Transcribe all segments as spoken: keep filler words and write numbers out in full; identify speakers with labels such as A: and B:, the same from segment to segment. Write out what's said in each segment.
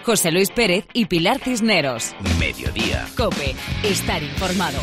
A: José Luis Pérez y Pilar Cisneros.
B: Mediodía.
A: COPE. Estar informado.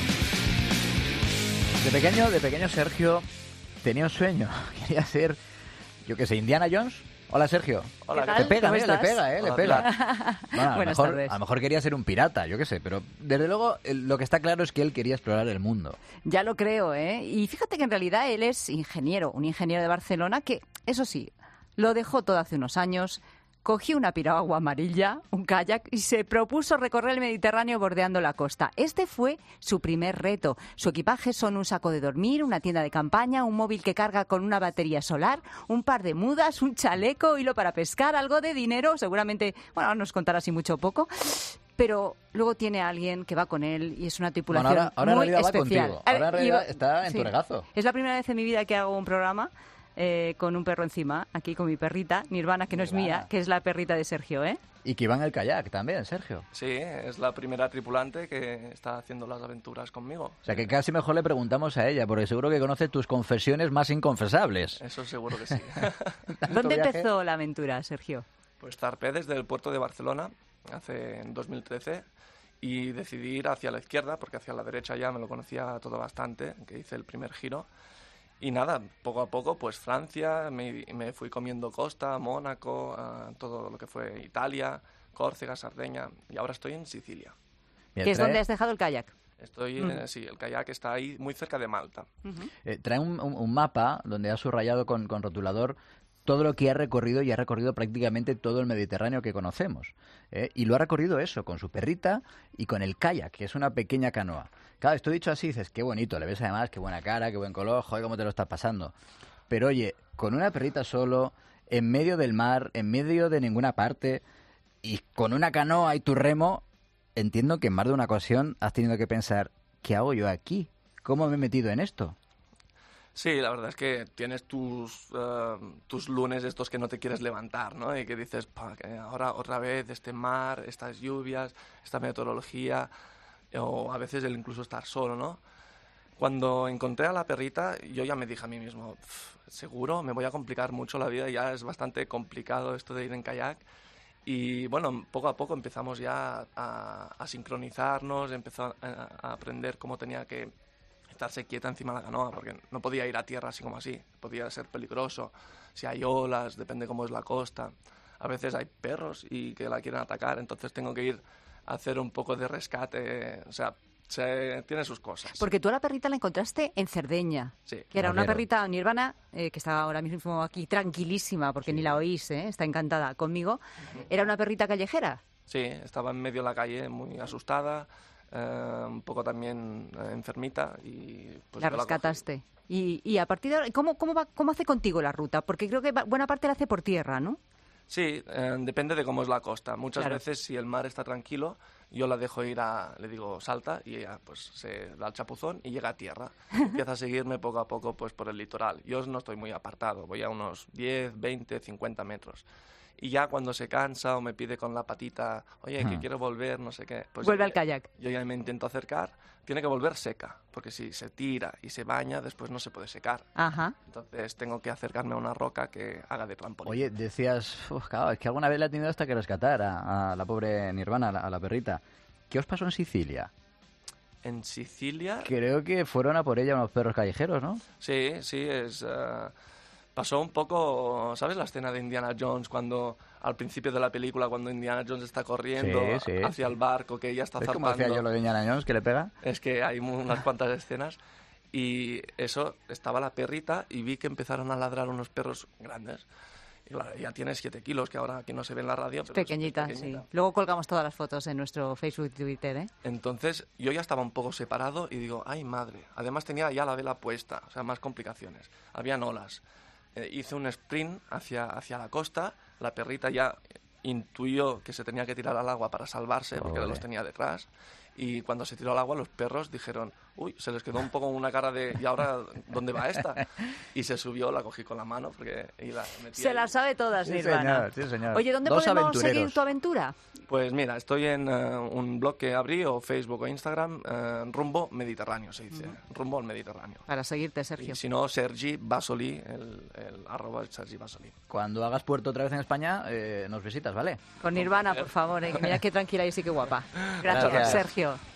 C: De pequeño, de pequeño Sergio tenía un sueño. Quería ser, yo qué sé, Indiana Jones. Hola, Sergio.
D: Hola,
C: Le pega,
A: ¿Cómo
C: mira, le
A: estás?
C: pega, ¿eh? Le
D: Hola,
C: pega. Bueno, a, lo
A: Buenas
C: mejor,
A: tardes.
C: a lo mejor quería ser un pirata, yo qué sé, pero desde luego el- lo que está claro es que él quería explorar el mundo.
E: Ya lo creo, ¿eh? Y fíjate que en realidad él es ingeniero, un ingeniero de Barcelona que, eso sí, lo dejó todo hace unos años, cogió una piragua amarilla, un kayak y se propuso recorrer el Mediterráneo bordeando la costa. Este fue su primer reto. Su equipaje son un saco de dormir, una tienda de campaña, un móvil que carga con una batería solar, un par de mudas, un chaleco, hilo para pescar, algo de dinero, seguramente, bueno, ahora nos contará si mucho o poco. Pero luego tiene a alguien que va con él y es una tripulación
C: Bueno, ahora- ahora en
E: muy
C: realidad va
E: especial.
C: contigo. Ahora en realidad
E: Iba-
C: está en tu regazo.
E: Es la primera vez en mi vida que hago un programa eh, con un perro encima, aquí con mi perrita, Nirvana, que no es
C: Nirvana.
E: mía, que es la perrita de Sergio, ¿eh?
C: Y que iba en el kayak también, Sergio.
D: Sí, es la primera tripulante que está haciendo las aventuras conmigo.
C: O sea que casi mejor le preguntamos a ella, porque seguro que conoce tus confesiones más inconfesables.
D: Eso seguro que sí.
C: Tanto
E: ¿Dónde
C: viaje.
E: empezó la aventura, Sergio?
D: Pues zarpé desde el puerto de Barcelona hace en dos mil trece y decidí ir hacia la izquierda porque hacia la derecha ya me lo conocía todo bastante, que hice el primer giro. Y nada, poco a poco, pues Francia, me, me fui comiendo Costa, Mónaco, ah, todo lo que fue Italia, Córcega, Sardeña, y ahora estoy en Sicilia.
C: Mira,
E: Que es
C: trae-
E: donde has dejado el kayak.
D: Estoy,
E: Mm.
D: eh, sí, el kayak está ahí muy cerca de Malta.
C: Eh, trae un, un- un mapa donde ha subrayado con, con rotulador todo lo que ha recorrido y ha recorrido prácticamente todo el Mediterráneo que conocemos. ¿eh? Y lo ha recorrido eso, con su perrita y con el kayak, que es una pequeña canoa. Claro, esto dicho así, dices, qué bonito, le ves además, qué buena cara, qué buen color, joder, cómo te lo estás pasando. Pero oye, con una perrita solo, en medio del mar, en medio de ninguna parte, y con una canoa y tu remo, entiendo que en más de una ocasión has tenido que pensar, ¿qué hago yo aquí? ¿Cómo me he metido en esto?
D: Sí, la verdad es que tienes tus, eh, tus lunes estos que no te quieres levantar, ¿no? Y que dices, "Pa, que ahora otra vez este mar, estas lluvias, esta meteorología", o a veces el incluso estar solo, ¿no? Cuando encontré a la perrita, yo ya me dije a mí mismo, "Pf, seguro, me voy a complicar mucho la vida, ya es bastante complicado esto de ir en kayak". Y bueno, poco a poco empezamos ya a, a sincronizarnos, empezó a, a aprender cómo tenía que estarse quieta encima de la canoa, porque no podía ir a tierra así como así, podía ser peligroso. Si hay olas, depende cómo es la costa. A veces hay perros y que la quieren atacar, entonces tengo que ir a hacer un poco de rescate, o sea, se, tiene sus cosas.
E: Porque tú a la perrita la encontraste en Cerdeña,
D: Sí.
E: que era una
C: Vaquero.
E: perrita Nirvana, eh, que está ahora mismo aquí tranquilísima, porque ni la oís, ¿eh? Está encantada conmigo. Era una perrita callejera.
D: Sí, estaba en medio de la calle muy asustada, eh, un poco también eh, enfermita y pues
E: la
D: yo cogí.
E: rescataste. Y, y a partir de ahora, ¿cómo, cómo, va, ¿cómo hace contigo la ruta? Porque creo que va- buena parte la hace por tierra, ¿no?
D: Sí, eh, depende de cómo es la costa. Muchas
E: Claro.
D: veces si el mar está tranquilo, yo la dejo ir a, le digo salta y ella pues se da el chapuzón y llega a tierra. Empieza a seguirme poco a poco pues por el litoral. Yo no estoy muy apartado, voy a unos diez, veinte, cincuenta metros. Y ya cuando se cansa o me pide con la patita, oye, que
C: Ah.
D: quiero volver, no sé qué. Pues
E: Vuelve
D: yo
E: al
D: ya-
E: kayak.
D: Yo ya me intento acercar. Tiene que volver seca, porque si se tira y se baña, después no se puede secar.
E: Ajá.
D: Entonces tengo que acercarme a una roca que haga de trampolín.
C: Oye, decías, "Uf, claro, es que alguna vez la he tenido hasta que rescatar a, a la pobre Nirvana, a la, a la perrita. ¿Qué os pasó en Sicilia?
D: En Sicilia...
C: Creo que fueron a por ella unos perros callejeros, ¿no?
D: Sí, sí, es... eh, pasó un poco, ¿sabes la escena de Indiana Jones cuando al principio de la película, cuando Indiana Jones está corriendo
C: Sí, sí,
D: hacia
C: sí.
D: el barco, que ella está
C: ¿Ves cómo
D: zarpando?
C: decía yo lo de Indiana Jones, que le pega?
D: Es que hay mu- unas cuantas escenas y eso, estaba la perrita y vi que empezaron a ladrar unos perros grandes. Y claro, ya tiene siete kilos, que ahora aquí no se ve en la radio. Pero es
E: Pequeñita,
D: pequeñita.
E: sí. Luego colgamos todas las fotos en nuestro Facebook y Twitter, ¿eh?
D: Entonces yo ya estaba un poco separado y digo, ay madre, además tenía ya la vela puesta, o sea, más complicaciones, habían olas. Eh, hice un sprint hacia, hacia la costa, la perrita ya intuyó que se tenía que tirar al agua para salvarse, porque
C: Pobre.
D: los tenía detrás, y cuando se tiró al agua los perros dijeron, uy, se les quedó un poco una cara de, ¿y ahora dónde va esta? Y se subió, la cogí con la mano porque, y la metí
E: Se
D: ahí.
E: las sabe todas,
C: Sí,
E: Nirvana.
C: señor, sí, señor.
E: Oye, ¿dónde
C: Dos
E: podemos
C: aventureros.
E: seguir tu aventura?
D: Pues mira, estoy en uh, un blog que abrí, o Facebook o Instagram, uh, Rumbo Mediterráneo se dice, uh-huh. Rumbo al Mediterráneo.
E: Para seguirte, Sergio.
D: Y si no, Sergi Basoli, el, el arroba es Sergi Basoli.
C: Cuando hagas puerto otra vez en España, eh, nos visitas, ¿vale?
E: Con Nirvana, por favor, eh, que mira qué tranquila y sí que guapa. Gracias,
C: Gracias.
E: Sergio.